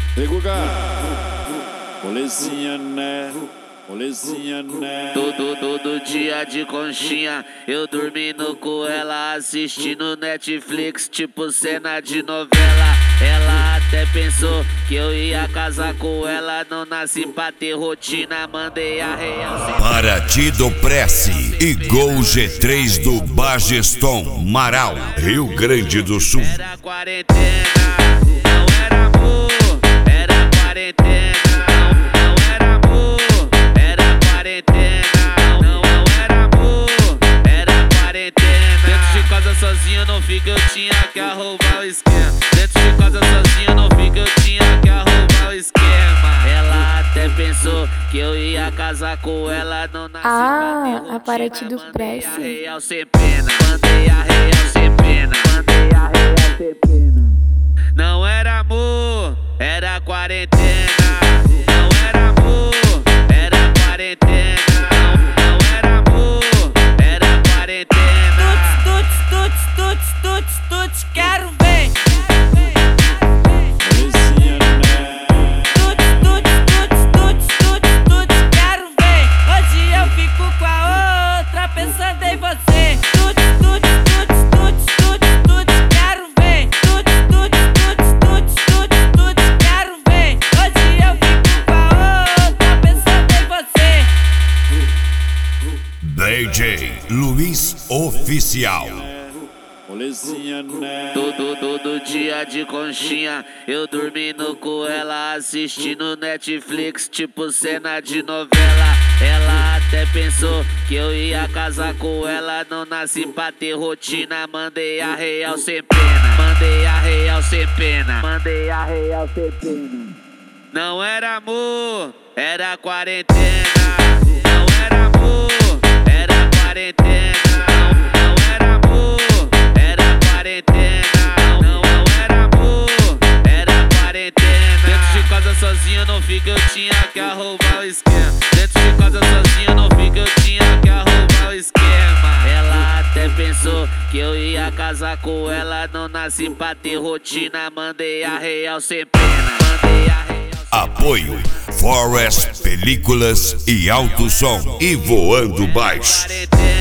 Ei, Guga, molezinha, né? Molezinha, né? Todo dia de conchinha, eu dormindo com ela, assistindo Netflix, tipo cena de novela. Ela até pensou que eu ia casar com ela, não nasci pra ter rotina, mandei a real. Paraty do Prece e Gol G3 do Bageston, Marau, Rio Grande do Sul. Era quarentena, não era amor, era quarentena. Não era amor, era quarentena. Não era amor, era quarentena. Dentro de casa sozinho não fica, eu tinha que arrumar o esquema. Dentro de casa sozinho não fica, eu tinha que arrumar o esquema. Ela até pensou que eu ia casar com ela, não nasci pra ter a Paraty do rotina, Prece. mandei a real sem pena, mandei a real sem pena, mandei a real sem pena. Não era amor, era quarentena. Não era amor, era quarentena. Não era amor, era quarentena. Tuts, quero ver. Molezinha, né? Tuts, quero ver. Hoje eu fico com a outra, pensando em você. Tuts, quero ver. Tuts, quero ver. Hoje eu fico com a outra, pensando em você. DJ Luiz Oficial. Molezinha, né? Todo dia de conchinha, eu dormindo com ela, assistindo Netflix, tipo cena de novela. Ela até pensou que eu ia casar com ela, não nasci pra ter rotina, mandei a real sem pena, mandei a real sem pena, mandei a real sem pena. Não era amor, era quarentena. Não era amor, era quarentena. Não era amor, era quarentena. Não era amor, era quarentena. Dentro de casa sozinho não fica, eu tinha que arrumar o esquema. Dentro de casa sozinho não fica, eu tinha que arrumar o esquema. Ela até pensou que eu ia casar com ela, não nasci pra ter rotina, mandei a real sem pena, mandei a real. Apoio Forest Películas e Alto Som e Voando Baixo. Quarentena.